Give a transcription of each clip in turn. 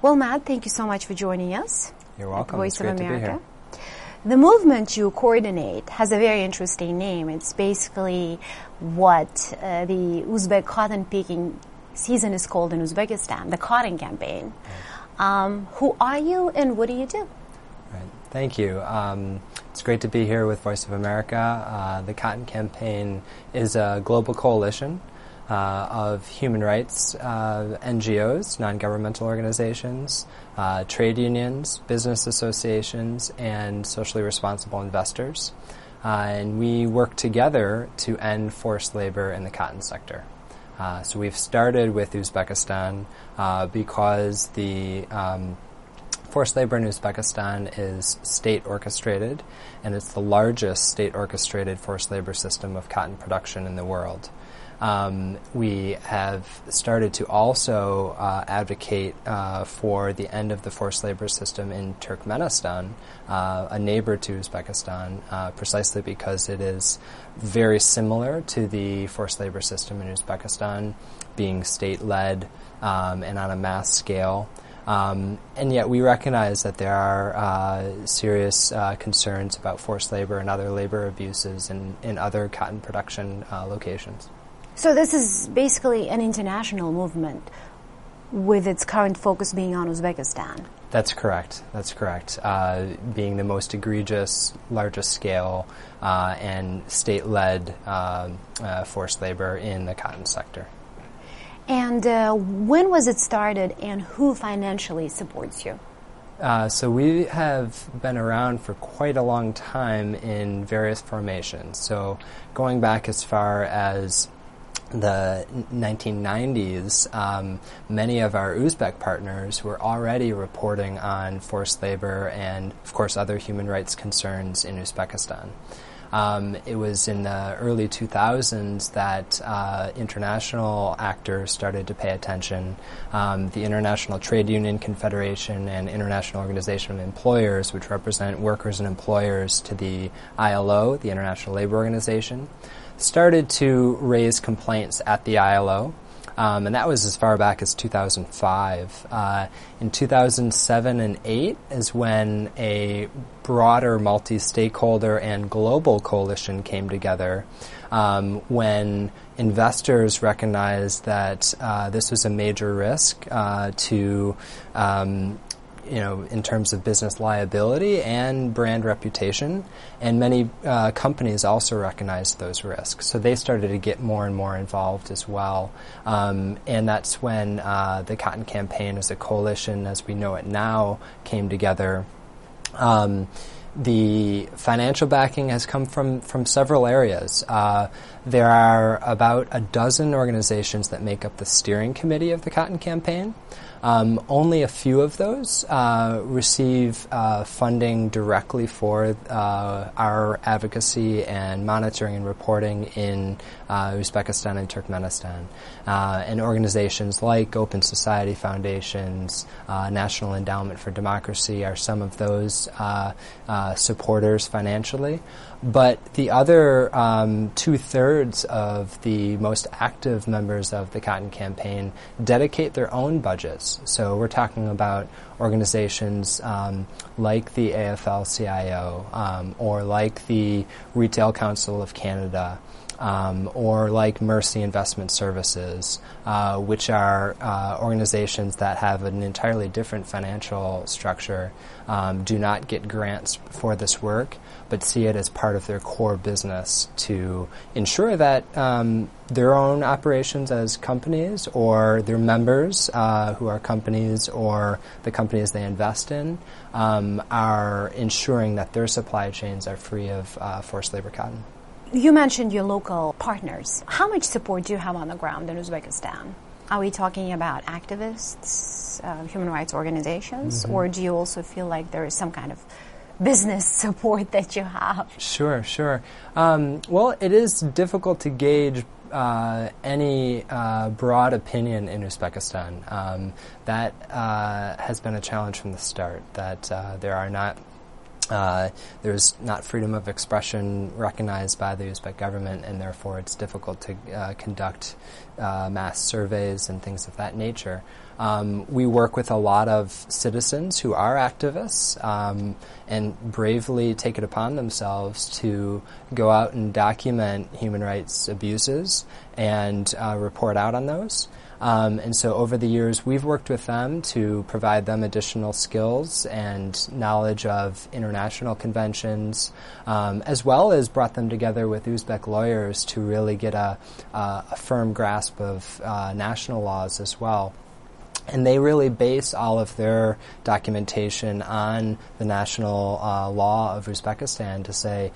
Well, Matt, thank you so much for joining us. You're welcome. Voice it's great of America. To be here. The movement you coordinate has a very interesting name. It's basically what the Uzbek cotton picking season is called in Uzbekistan, the Cotton Campaign. Right. Who are you and what do you do? Right. Thank you. It's great to be here with Voice of America. The Cotton Campaign is a global coalition of human rights NGOs, non-governmental organizations, trade unions, business associations, and socially responsible investors. And we work together to end forced labor in the cotton sector. So we've started with Uzbekistan because the forced labor in Uzbekistan is state-orchestrated, and it's the largest state-orchestrated forced labor system of cotton production in the world. We have started to also advocate for the end of the forced labor system in Turkmenistan, a neighbor to Uzbekistan, precisely because it is very similar to the forced labor system in Uzbekistan, being state-led and on a mass scale. And yet we recognize that there are serious concerns about forced labor and other labor abuses in other cotton production locations. So this is basically an international movement with its current focus being on Uzbekistan. That's correct. Being the most egregious, largest scale, and state-led forced labor in the cotton sector. And when was it started, and who financially supports you? So we have been around for quite a long time in various formations. So going back as far as the 1990s, many of our Uzbek partners were already reporting on forced labor and, of course, other human rights concerns in Uzbekistan. It was in the early 2000s that international actors started to pay attention. The International Trade Union Confederation and International Organization of Employers, which represent workers and employers to the ILO, the International Labor Organization, started to raise complaints at the ILO, and that was as far back as 2005. In 2007 and 2008 is when a broader multi-stakeholder and global coalition came together, when investors recognized that this was a major risk to in terms of business liability and brand reputation, and many companies also recognized those risks. So they started to get more and more involved as well. And that's when the Cotton Campaign as a coalition, as we know it now, came together. The financial backing has come from several areas. There are about a dozen organizations that make up the steering committee of the Cotton Campaign. Only a few of those receive funding directly for our advocacy and monitoring and reporting in Uzbekistan and Turkmenistan. And organizations like Open Society Foundations, National Endowment for Democracy are some of those supporters financially. But the other 2/3 of the most active members of the Cotton Campaign dedicate their own budgets. So we're talking about organizations like the AFL-CIO or like the Retail Council of Canada, or like Mercy Investment Services, which are organizations that have an entirely different financial structure, do not get grants for this work, but see it as part of their core business to ensure that their own operations as companies or their members who are companies or the companies they invest in are ensuring that their supply chains are free of forced labor cotton. You mentioned your local partners. How much support do you have on the ground in Uzbekistan? Are we talking about activists, human rights organizations, or do you also feel like there is some kind of business support that you have? Sure. Well, it is difficult to gauge any broad opinion in Uzbekistan. That has been a challenge from the start, that there are not There's not freedom of expression recognized by the Uzbek government, and therefore it's difficult to conduct mass surveys and things of that nature. We work with a lot of citizens who are activists and bravely take it upon themselves to go out and document human rights abuses and report out on those. And so over the years, we've worked with them to provide them additional skills and knowledge of international conventions, as well as brought them together with Uzbek lawyers to really get a firm grasp of national laws as well. And they really base all of their documentation on the national law of Uzbekistan to say,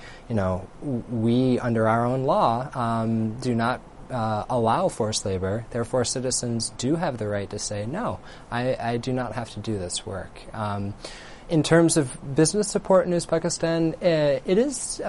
we, under our own law, do not allow forced labor. Therefore, citizens do have the right to say, no, I do not have to do this work. In terms of business support in Uzbekistan, it is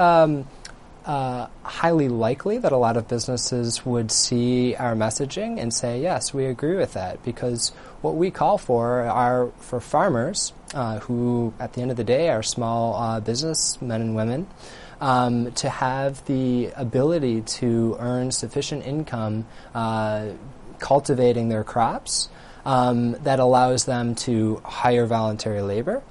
highly likely that a lot of businesses would see our messaging and say, yes, we agree with that, because what we call for are for farmers who, at the end of the day, are small businessmen and women, to have the ability to earn sufficient income cultivating their crops that allows them to hire voluntary labor,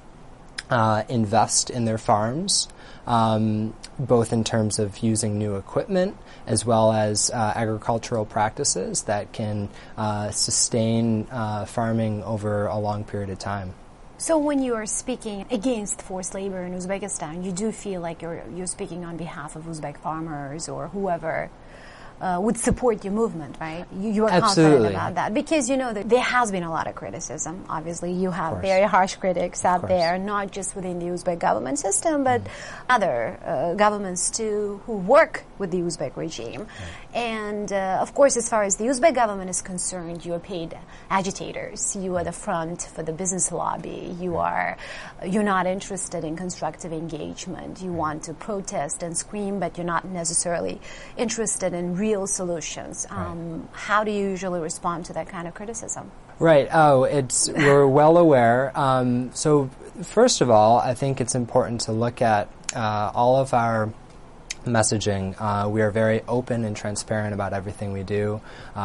invest in their farms, both in terms of using new equipment as well as agricultural practices that can sustain farming over a long period of time. So when you are speaking against forced labor in Uzbekistan, you do feel like you're speaking on behalf of Uzbek farmers or whoever would support your movement, right? You are confident about that. Because, there has been a lot of criticism. Obviously, you have very harsh critics out there, not just within the Uzbek government system, but other governments too who work with the Uzbek regime. And, of course, as far as the Uzbek government is concerned, you are paid agitators. You are the front for the business lobby. You're not interested in constructive engagement. You want to protest and scream, but you're not necessarily interested in real solutions. How do you usually respond to that kind of criticism? Right. We're well aware. So first of all, I think it's important to look at all of our messaging. We are very open and transparent about everything we do.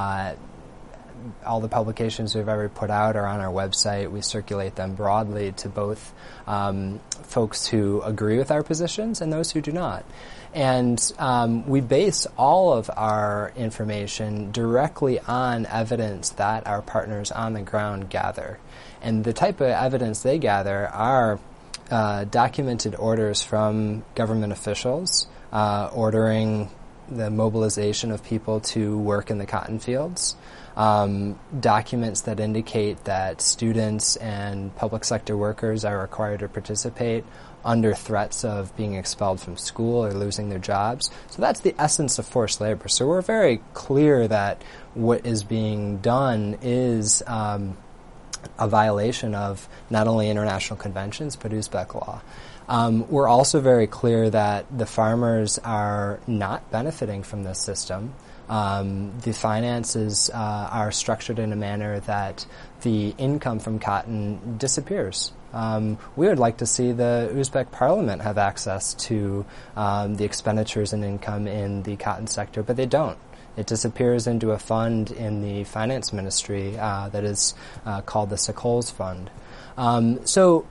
All the publications we've ever put out are on our website. We circulate them broadly to both folks who agree with our positions and those who do not. And we base all of our information directly on evidence that our partners on the ground gather. And the type of evidence they gather are documented orders from government officials ordering the mobilization of people to work in the cotton fields, documents that indicate that students and public sector workers are required to participate under threats of being expelled from school or losing their jobs. So that's the essence of forced labor. So we're very clear that what is being done is a violation of not only international conventions but Uzbek law. We're also very clear that the farmers are not benefiting from this system. The finances are structured in a manner that the income from cotton disappears. We would like to see the Uzbek parliament have access to the expenditures and income in the cotton sector, but they don't. It disappears into a fund in the finance ministry that is called the Sokol's Fund. So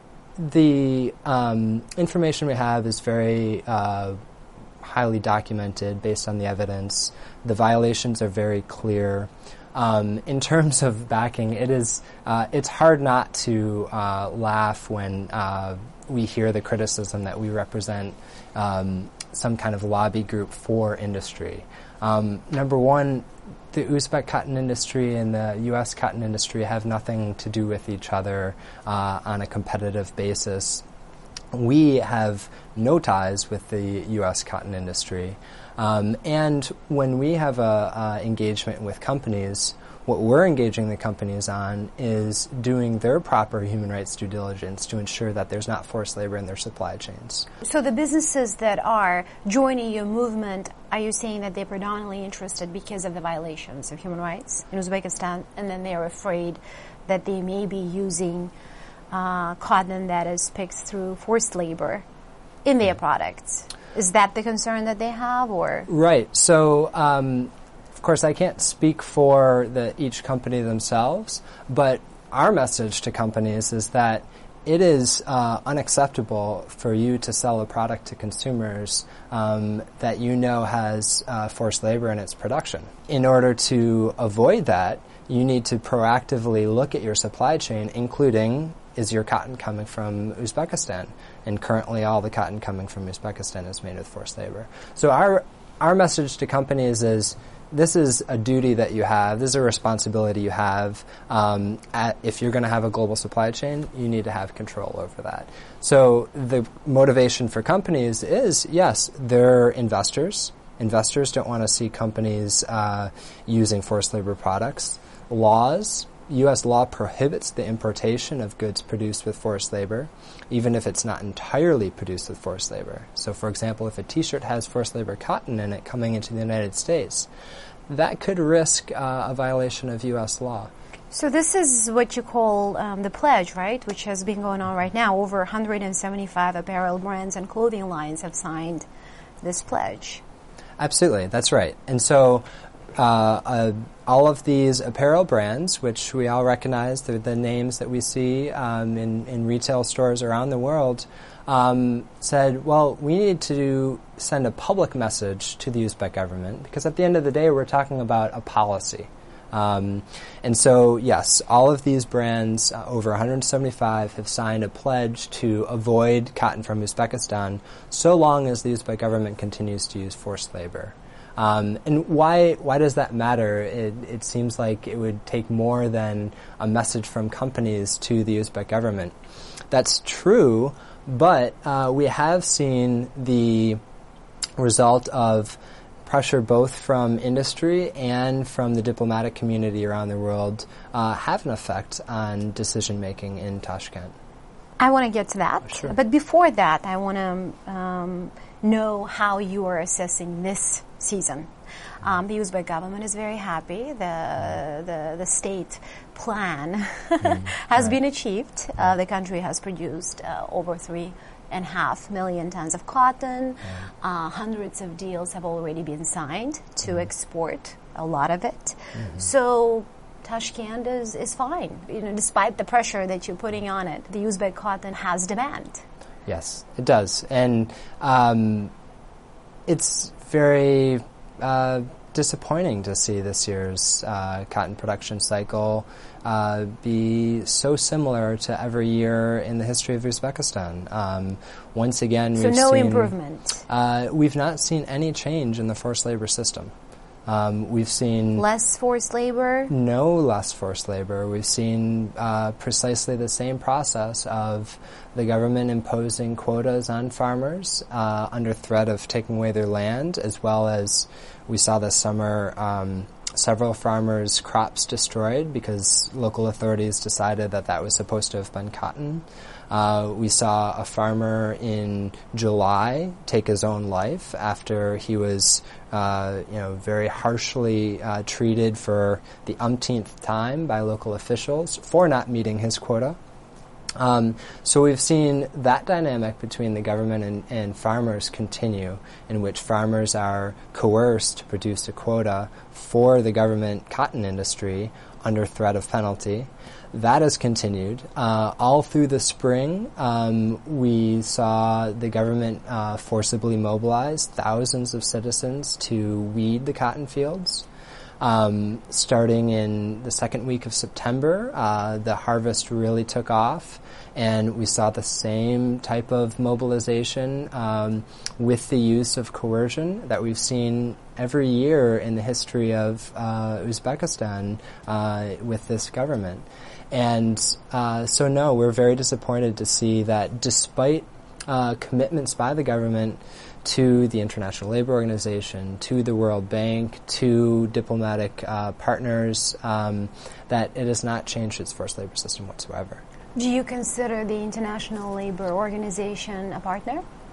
the information we have is very highly documented based on the evidence. The violations are very clear. In terms of backing, it's hard not to laugh when we hear the criticism that we represent some kind of lobby group for industry. Number one, the Uzbek cotton industry and the U.S. cotton industry have nothing to do with each other on a competitive basis. We have no ties with the U.S. cotton industry. And when we have a engagement with companies, what we're engaging the companies on is doing their proper human rights due diligence to ensure that there's not forced labor in their supply chains. So the businesses that are joining your movement, are you saying that they're predominantly interested because of the violations of human rights in Uzbekistan, and then they're afraid that they may be using cotton that is picked through forced labor in their products. Is that the concern that they have, or? Right. So, of course, I can't speak for each company themselves, but our message to companies is that it is unacceptable for you to sell a product to consumers that you know has forced labor in its production. In order to avoid that, you need to proactively look at your supply chain, including, is your cotton coming from Uzbekistan? And currently all the cotton coming from Uzbekistan is made with forced labor. So our message to companies is, this is a duty that you have, this is a responsibility you have. If you're going to have a global supply chain, you need to have control over that. So the motivation for companies is, yes, they're investors. Investors don't want to see companies using forced labor products. U.S. law prohibits the importation of goods produced with forced labor, even if it's not entirely produced with forced labor. So, for example, if a T-shirt has forced labor cotton in it coming into the United States, that could risk a violation of U.S. law. So this is what you call the pledge, right, which has been going on right now. Over 175 apparel brands and clothing lines have signed this pledge. Absolutely, that's right. And so all of these apparel brands, which we all recognize, the names that we see in retail stores around the world, said, well, we need to send a public message to the Uzbek government, because at the end of the day, we're talking about a policy. And so, yes, all of these brands, over 175, have signed a pledge to avoid cotton from Uzbekistan so long as the Uzbek government continues to use forced labor. And why does that matter? It seems like it would take more than a message from companies to the Uzbek government. That's true, but we have seen the result of pressure both from industry and from the diplomatic community around the world have an effect on decision-making in Tashkent. I want to get to that. Sure. But before that, I want to know how you are assessing this season. The Uzbek government is very happy. The state plan has been achieved. The country has produced over 3.5 million tons of cotton. Hundreds of deals have already been signed to export a lot of it. So Tashkent is fine. Despite the pressure that you're putting on it, the Uzbek cotton has demand. Yes, it does. And it's very disappointing to see this year's cotton production cycle be so similar to every year in the history of Uzbekistan. Once again, we've seen improvement. We've not seen any change in the forced labor system. We've seen less forced labor? No less forced labor. We've seen precisely the same process of the government imposing quotas on farmers under threat of taking away their land, as well as we saw this summer several farmers' crops destroyed because local authorities decided that was supposed to have been cotton. We saw a farmer in July take his own life after he was, very harshly treated for the umpteenth time by local officials for not meeting his quota. So we've seen that dynamic between the government and farmers continue, in which farmers are coerced to produce a quota for the government cotton industry under threat of penalty. That has continued. All through the spring, we saw the government forcibly mobilize thousands of citizens to weed the cotton fields. Starting in the second week of September, the harvest really took off, and we saw the same type of mobilization with the use of coercion that we've seen every year in the history of Uzbekistan with this government. And so no, we're very disappointed to see that despite commitments by the government to the International Labor Organization, to the World Bank, to diplomatic partners, that it has not changed its forced labor system whatsoever. Do you consider the International Labor Organization a partner?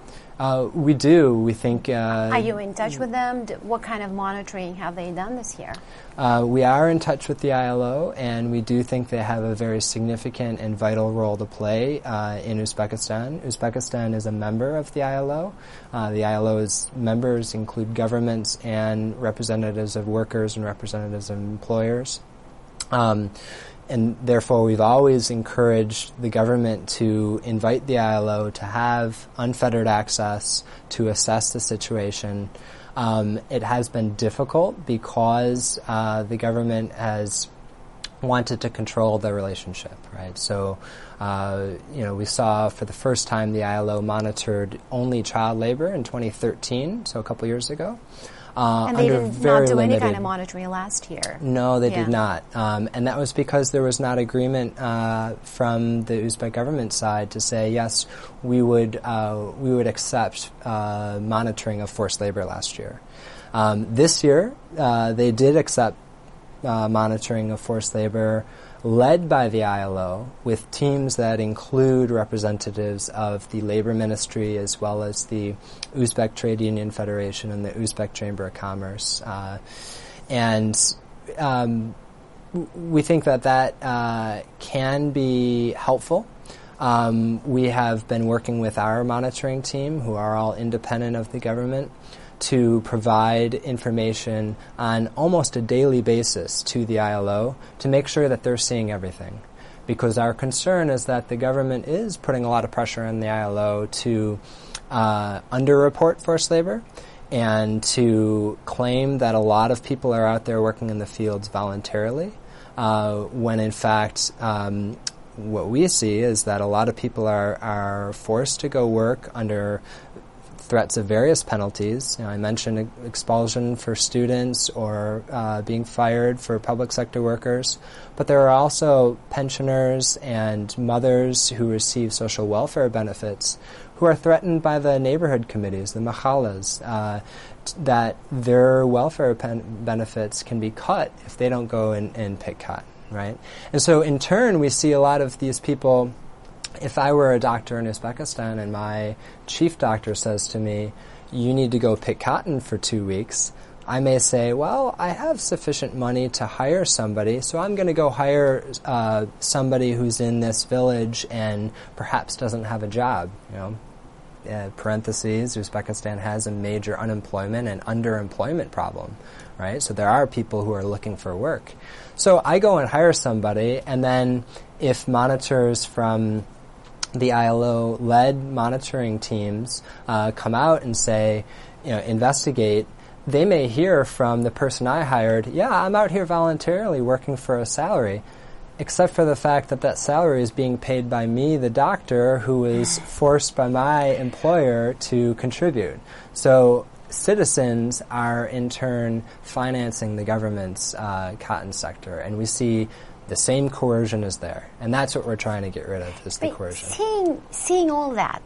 We do. We think... Are you in touch with them? What kind of monitoring have they done this year? We are in touch with the ILO, and we do think they have a very significant and vital role to play in Uzbekistan. Uzbekistan is a member of the ILO. The ILO's members include governments and representatives of workers and representatives of employers. And therefore, we've always encouraged the government to invite the ILO to have unfettered access to assess the situation. It has been difficult because the government has wanted to control the relationship, right? So, we saw for the first time the ILO monitored only child labor in 2013, so a couple years ago. And they did not do any kind of monitoring last year. No, they did not. And that was because there was not agreement from the Uzbek government side to say, yes, we would accept monitoring of forced labor last year. This year, they did accept monitoring of forced labor led by the ILO, with teams that include representatives of the Labor Ministry as well as the Uzbek Trade Union Federation and the Uzbek Chamber of Commerce. We think that can be helpful. We have been working with our monitoring team, who are all independent of the government, to provide information on almost a daily basis to the ILO to make sure that they're seeing everything. Because our concern is that the government is putting a lot of pressure on the ILO to underreport forced labor and to claim that a lot of people are out there working in the fields voluntarily, when in fact what we see is that a lot of people are forced to go work under threats of various penalties. I mentioned expulsion for students or being fired for public sector workers, but there are also pensioners and mothers who receive social welfare benefits who are threatened by the neighborhood committees, the mahallas, that their welfare benefits can be cut if they don't go and pick cotton, right? And so in turn, we see a lot of these people. If I were a doctor in Uzbekistan and my chief doctor says to me, you need to go pick cotton for 2 weeks, I may say, well, I have sufficient money to hire somebody, so I'm going to go hire somebody who's in this village and perhaps doesn't have a job. Parentheses, Uzbekistan has a major unemployment and underemployment problem, right? So there are people who are looking for work. So I go and hire somebody, and then if monitors from the ILO-led monitoring teams come out and say, investigate, they may hear from the person I hired, yeah, I'm out here voluntarily working for a salary, except for the fact that salary is being paid by me, the doctor, who is forced by my employer to contribute. So citizens are, in turn, financing the government's cotton sector, and we see the same coercion is there, and that's what we're trying to get rid of, is the coercion. Seeing all that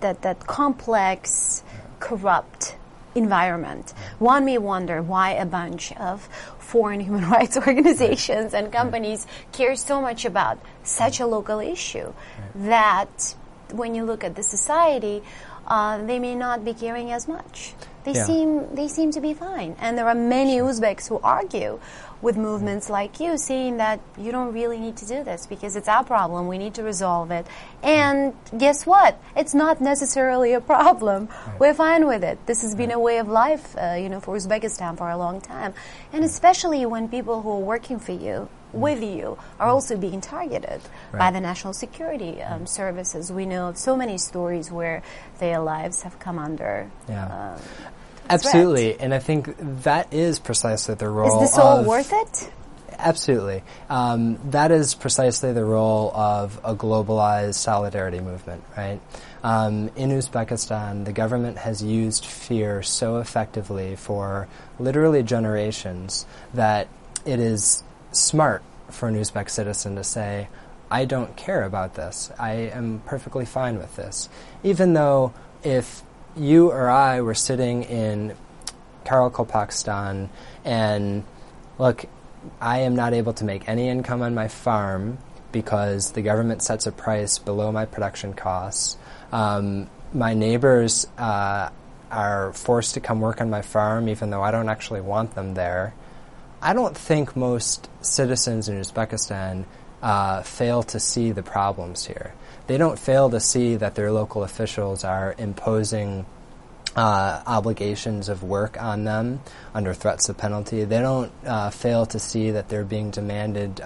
complex, corrupt environment, one may wonder why a bunch of foreign human rights organizations and companies care so much about such a local issue that when you look at the society, they may not be caring as much. They seem to be fine. And there are many Uzbeks who argue with movements like you, saying that you don't really need to do this because it's our problem. We need to resolve it. And guess what? It's not necessarily a problem. We're fine with it. This has been a way of life, for Uzbekistan for a long time. And especially when people who are working for you, with you, are also being targeted by the national security services. We know of so many stories where their lives have come under Absolutely, threat. And I think that is precisely the role. Is this all worth it? Absolutely. That is precisely the role of a globalized solidarity movement, right? In Uzbekistan, the government has used fear so effectively for literally generations that it is smart for an Uzbek citizen to say, I don't care about this. I am perfectly fine with this. Even though if you or I were sitting in Karakalpakstan and, look, I am not able to make any income on my farm because the government sets a price below my production costs. my neighbors are forced to come work on my farm even though I don't actually want them there, I don't think most citizens in Uzbekistan fail to see the problems here. They don't fail to see that their local officials are imposing obligations of work on them under threats of penalty. They don't fail to see that they're being demanded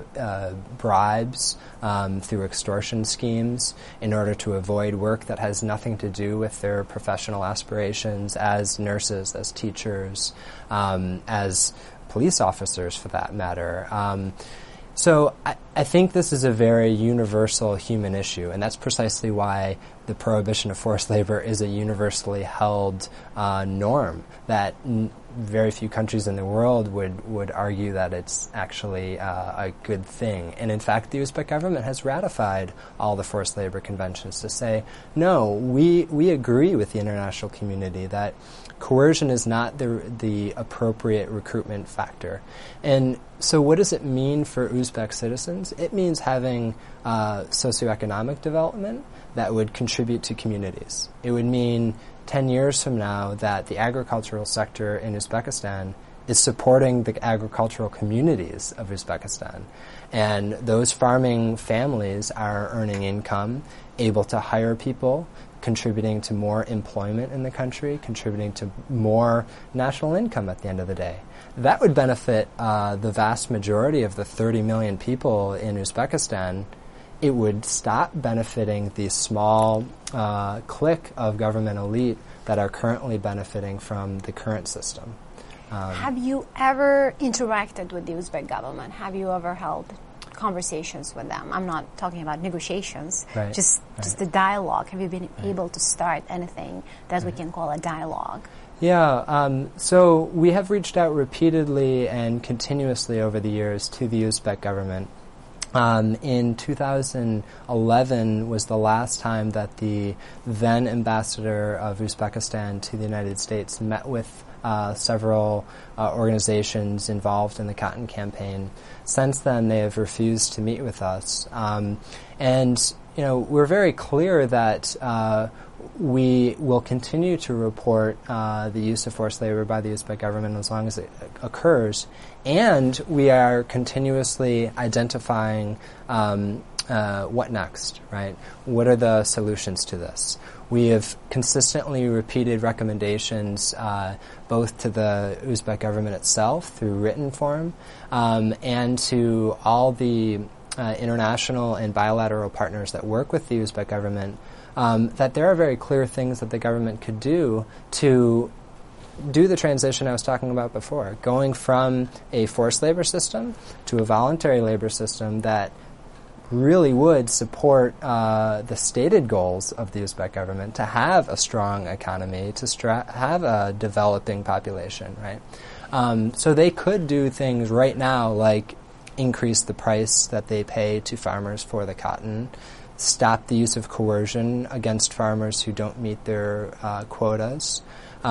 bribes through extortion schemes in order to avoid work that has nothing to do with their professional aspirations as nurses, as teachers, as police officers for that matter. So I think this is a very universal human issue, and that's precisely why the prohibition of forced labor is a universally held norm that very few countries in the world would argue that it's actually a good thing. And in fact, the Uzbek government has ratified all the forced labor conventions to say, no, we agree with the international community that coercion is not the appropriate recruitment factor. And so what does it mean for Uzbek citizens? It means having socioeconomic development that would contribute to communities. It would mean 10 years from now that the agricultural sector in Uzbekistan is supporting the agricultural communities of Uzbekistan. And those farming families are earning income, able to hire people, contributing to more employment in the country, contributing to more national income at the end of the day. That would benefit the vast majority of the 30 million people in Uzbekistan. It would stop benefiting the small clique of government elite that are currently benefiting from the current system. Have you ever interacted with the Uzbek government? Have you ever held conversations with them? I'm not talking about negotiations, just the dialogue. Have you been able to start anything that we can call a dialogue? Yeah, so we have reached out repeatedly and continuously over the years to the Uzbek government. In 2011 was the last time that the then ambassador of Uzbekistan to the United States met with several organizations involved in the cotton campaign. Since then, they have refused to meet with us. And, you know, we're very clear that we will continue to report the use of forced labor by the Uzbek government as long as it occurs. And we are continuously identifying what next, right? What are the solutions to this? We have consistently repeated recommendations both to the Uzbek government itself through written form and to all the international and bilateral partners that work with the Uzbek government that there are very clear things that the government could do to do the transition I was talking about before, going from a forced labor system to a voluntary labor system that really would support the stated goals of the Uzbek government to have a strong economy, to have a developing population, right? So they could do things right now like increase the price that they pay to farmers for the cotton, stop the use of coercion against farmers who don't meet their quotas,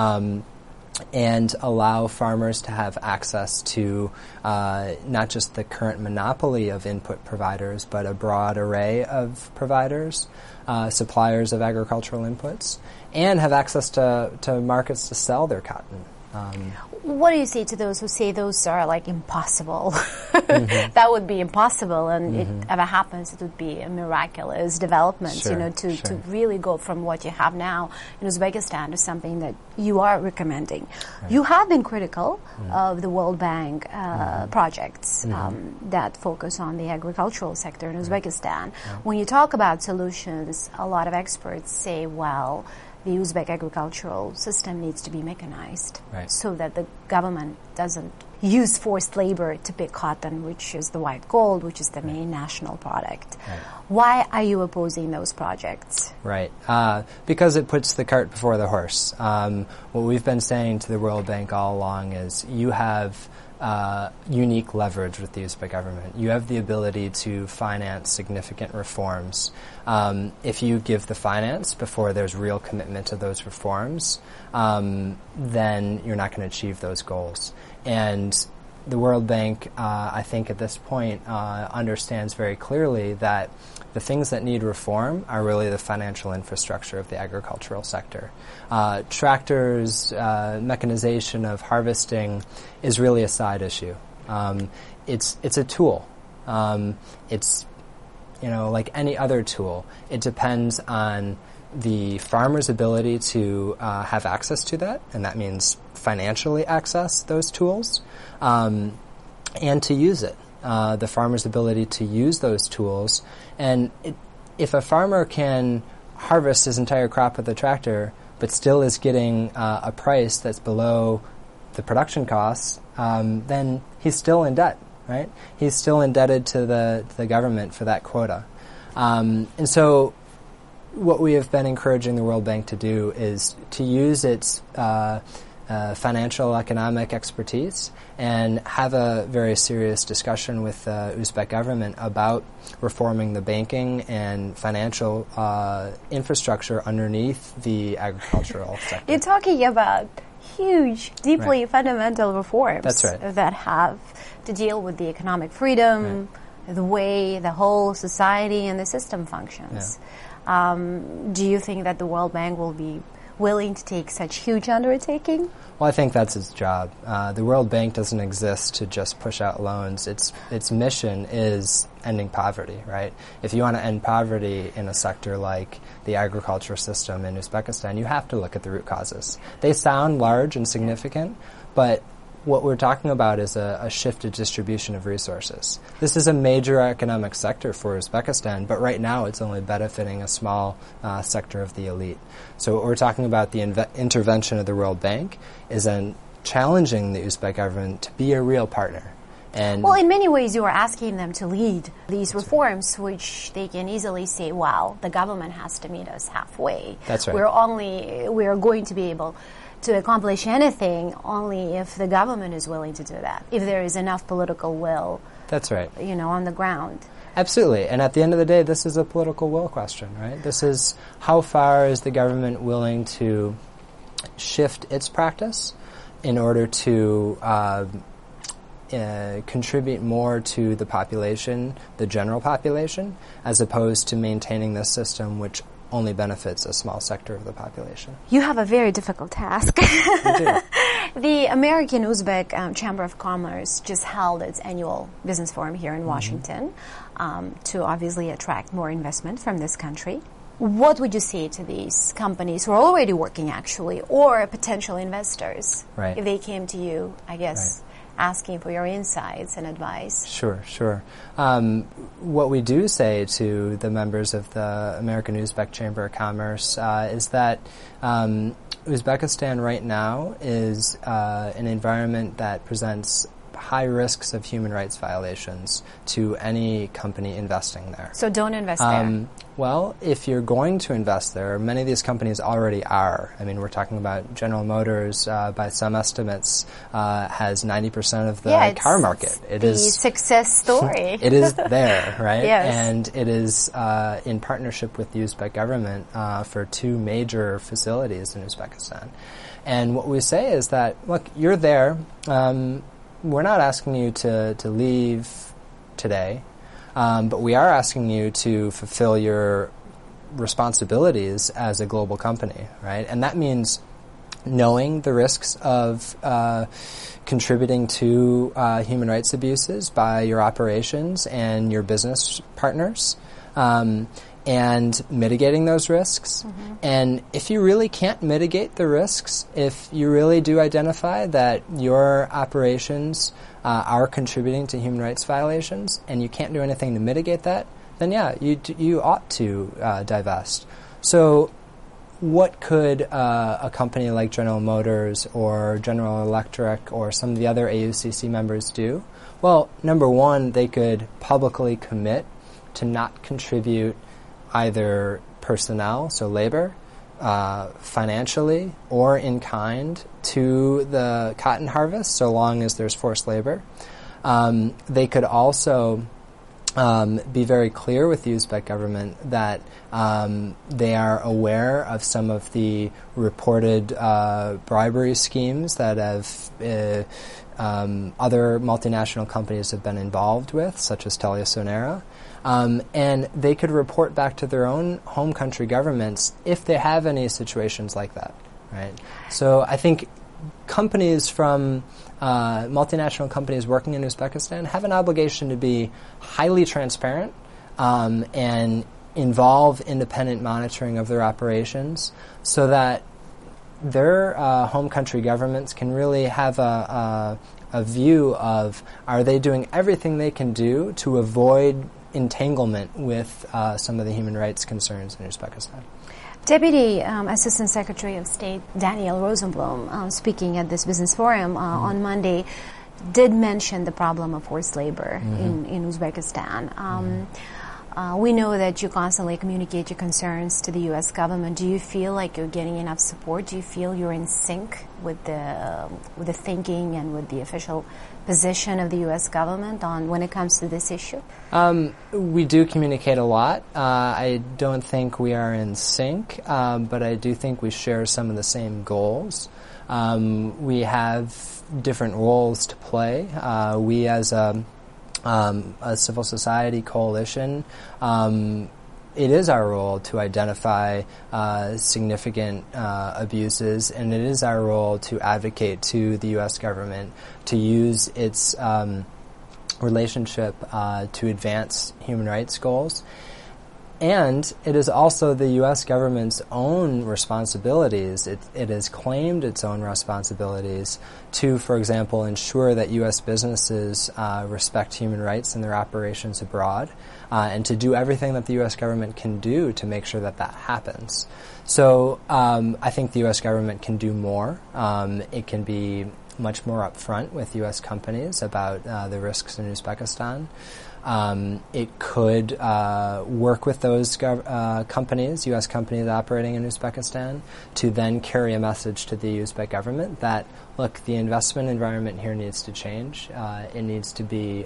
and allow farmers to have access to not just the current monopoly of input providers, but a broad array of providers, suppliers of agricultural inputs, and have access to markets to sell their cotton. What do you say to those who say those are like impossible? That would be impossible, and if it ever happens, it would be a miraculous development, to really go from what you have now in Uzbekistan to something that you are recommending. Right. You have been critical of the World Bank projects that focus on the agricultural sector in Uzbekistan. When you talk about solutions, a lot of experts say, well, the Uzbek agricultural system needs to be mechanized so that the government doesn't use forced labor to pick cotton, which is the white gold, which is the main national product. Why are you opposing those projects? Right. Because it puts the cart before the horse. What we've been saying to the World Bank all along is you have unique leverage with the Uzbek government. You have the ability to finance significant reforms. If you give the finance before there's real commitment to those reforms, then you're not going to achieve those goals. And the World Bank, I think at this point, understands very clearly that the things that need reform are really the financial infrastructure of the agricultural sector. Tractors, mechanization of harvesting is really a side issue. It's a tool. It's like any other tool. It depends on the farmer's ability to have access to that, and that means financially access those tools, and to use it. The farmer's ability to use those tools. And if a farmer can harvest his entire crop with a tractor, but still is getting a price that's below the production costs, then he's still in debt, right? He's still indebted to the government for that quota. And so what we have been encouraging the World Bank to do is to use its financial economic expertise and have a very serious discussion with the Uzbek government about reforming the banking and financial infrastructure underneath the agricultural sector. You're talking about huge, deeply fundamental reforms. That's right. That have to deal with the economic freedom, the way the whole society and the system functions. Yeah. Do you think that the World Bank will be willing to take such huge undertaking? Well, I think that's its job. The World Bank doesn't exist to just push out loans. Its mission is ending poverty, right? If you want to end poverty in a sector like the agriculture system in Uzbekistan, you have to look at the root causes. They sound large and significant, but what we're talking about is a shifted distribution of resources. This is a major economic sector for Uzbekistan, but right now it's only benefiting a small sector of the elite. So what we're talking about, the intervention of the World Bank, is in challenging the Uzbek government to be a real partner. And well, in many ways, you are asking them to lead these reforms, which they can easily say, well, the government has to meet us halfway. That's right. We're going to be able to accomplish anything only if the government is willing to do that, if there is enough political will. That's right. On the ground. Absolutely. And at the end of the day, this is a political will question, right? This is how far is the government willing to shift its practice in order to contribute more to the population, the general population, as opposed to maintaining this system which only benefits a small sector of the population. You have a very difficult task. I do. The American Uzbek Chamber of Commerce just held its annual business forum here in Washington to obviously attract more investment from this country. What would you say to these companies who are already working, actually, or potential investors, right, if they came to you, I guess, asking for your insights and advice? Sure. What we do say to the members of the American Uzbek Chamber of Commerce is that Uzbekistan right now is an environment that presents high risks of human rights violations to any company investing there. So don't invest there. Well, if you're going to invest there, many of these companies already are. I mean, we're talking about General Motors, by some estimates, has 90% of the car market. It is the success story. It is there, right? Yes. And it is in partnership with the Uzbek government for two major facilities in Uzbekistan. And what we say is that, look, you're there. We're not asking you to leave today, but we are asking you to fulfill your responsibilities as a global company, right? And that means knowing the risks of contributing to human rights abuses by your operations and your business partners, and mitigating those risks. Mm-hmm. And if you really can't mitigate the risks, if you really do identify that your operations are contributing to human rights violations and you can't do anything to mitigate that, then you ought to divest. So what could a company like General Motors or General Electric or some of the other AUCC members do? Well, number one, they could publicly commit to not contribute either personnel, so labor, financially or in kind to the cotton harvest, so long as there's forced labor. They could also be very clear with the Uzbek government that they are aware of some of the reported bribery schemes that have other multinational companies have been involved with, such as TeliaSonera. And they could report back to their own home country governments if they have any situations like that, right? So I think companies from multinational companies working in Uzbekistan have an obligation to be highly transparent and involve independent monitoring of their operations so that their home country governments can really have a view of, are they doing everything they can do to avoid entanglement with some of the human rights concerns in Uzbekistan. Deputy Assistant Secretary of State Daniel Rosenblum, speaking at this business forum on Monday, did mention the problem of forced labor in Uzbekistan. We know that you constantly communicate your concerns to the U.S. government. Do you feel like you're getting enough support? Do you feel you're in sync with the thinking and with the official position of the U.S. government on when it comes to this issue? We do communicate a lot. I don't think we are in sync, but I do think we share some of the same goals. We have different roles to play. We as a civil society coalition, it is our role to identify significant abuses, and it is our role to advocate to the U.S. government to use its relationship to advance human rights goals. And it is also the U.S. government's own responsibilities. It has claimed its own responsibilities to, for example, ensure that U.S. businesses respect human rights in their operations abroad, and to do everything that the U.S. government can do to make sure that that happens. So I think the U.S. government can do more. It can be much more upfront with U.S. companies about the risks in Uzbekistan. It could work with those companies, U.S. companies operating in Uzbekistan, to then carry a message to the Uzbek government that, look, the investment environment here needs to change. It needs to be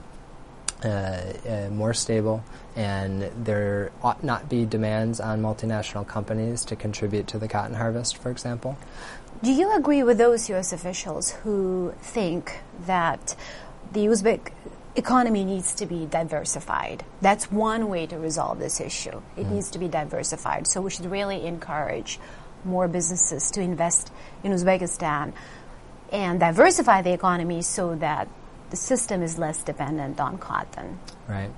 more stable, and there ought not be demands on multinational companies to contribute to the cotton harvest, for example. Do you agree with those U.S. officials who think that the Uzbek economy needs to be diversified? That's one way to resolve this issue. It needs to be diversified. So we should really encourage more businesses to invest in Uzbekistan and diversify the economy so that the system is less dependent on cotton. Right.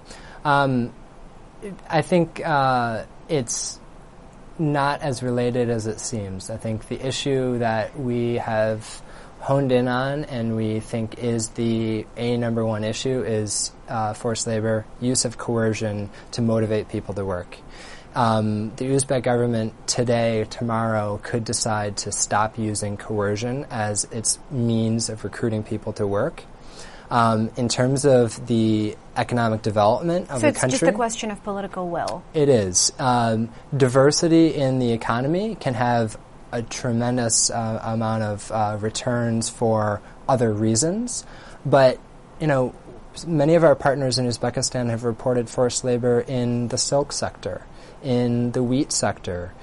I think it's not as related as it seems. I think the issue that we have honed in on and we think is the number one issue is forced labor, use of coercion to motivate people to work. The Uzbek government today, tomorrow, could decide to stop using coercion as its means of recruiting people to work. In terms of the economic development of the country... So it's just a question of political will. It is. Diversity in the economy can have a tremendous amount of returns for other reasons. But, many of our partners in Uzbekistan have reported forced labor in the silk sector, in the wheat sector,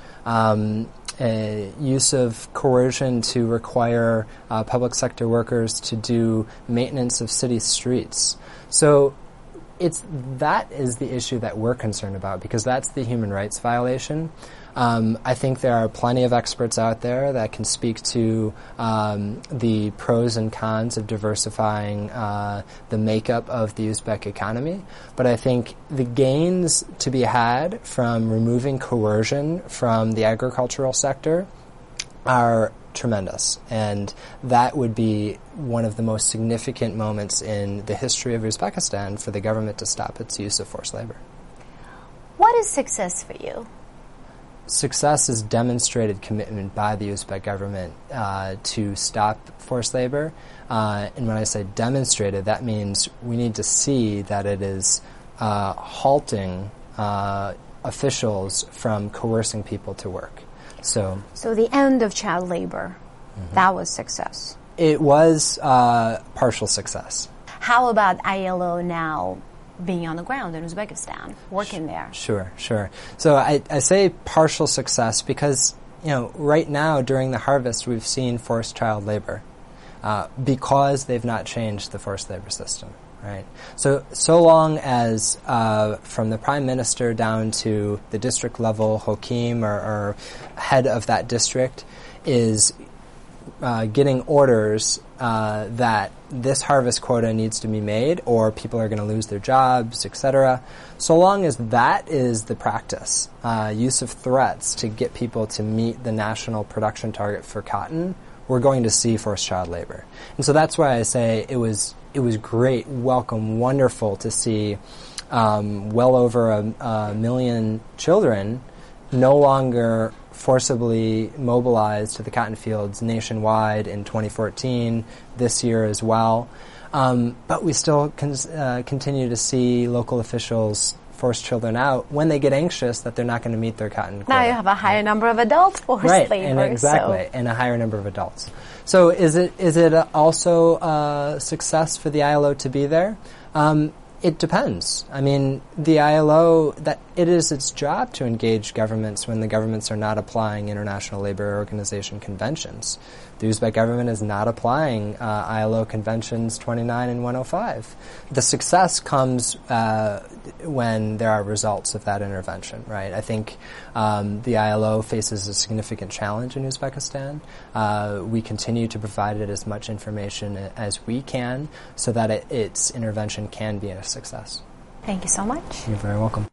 use of coercion to require public sector workers to do maintenance of city streets. So that is the issue that we're concerned about, because that's the human rights violation. I think there are plenty of experts out there that can speak to the pros and cons of diversifying the makeup of the Uzbek economy. But I think the gains to be had from removing coercion from the agricultural sector are tremendous. And that would be one of the most significant moments in the history of Uzbekistan for the government to stop its use of forced labor. What is success for you? Success is demonstrated commitment by the Uzbek government to stop forced labor. And when I say demonstrated, that means we need to see that it is halting officials from coercing people to work. So the end of child labor, that was success. It was partial success. How about ILO now being on the ground in Uzbekistan, working there? Sure. So I say partial success because, right now during the harvest we've seen forced child labor. because they've not changed the forced labor system. Right. So long as from the prime minister down to the district level hakim or head of that district is getting orders that this harvest quota needs to be made, or people are going to lose their jobs, etc. So long as that is the practice, use of threats to get people to meet the national production target for cotton, we're going to see forced child labor. And so that's why I say it was great, welcome, wonderful to see well over a million children no longer forcibly mobilized to the cotton fields nationwide in 2014, this year as well. But we still continue to see local officials force children out when they get anxious that they're not going to meet their cotton quota. Now you have a higher number of adults forced labor. Exactly, and a higher number of adults. So is it also a success for the ILO to be there? It depends. I mean, the ILO, that it is its job to engage governments when the governments are not applying International Labor Organization conventions. The Uzbek government is not applying ILO conventions 29 and 105. The success comes when there are results of that intervention, right? I think the ILO faces a significant challenge in Uzbekistan. We continue to provide it as much information as we can so that its intervention can be a success. Thank you so much. You're very welcome.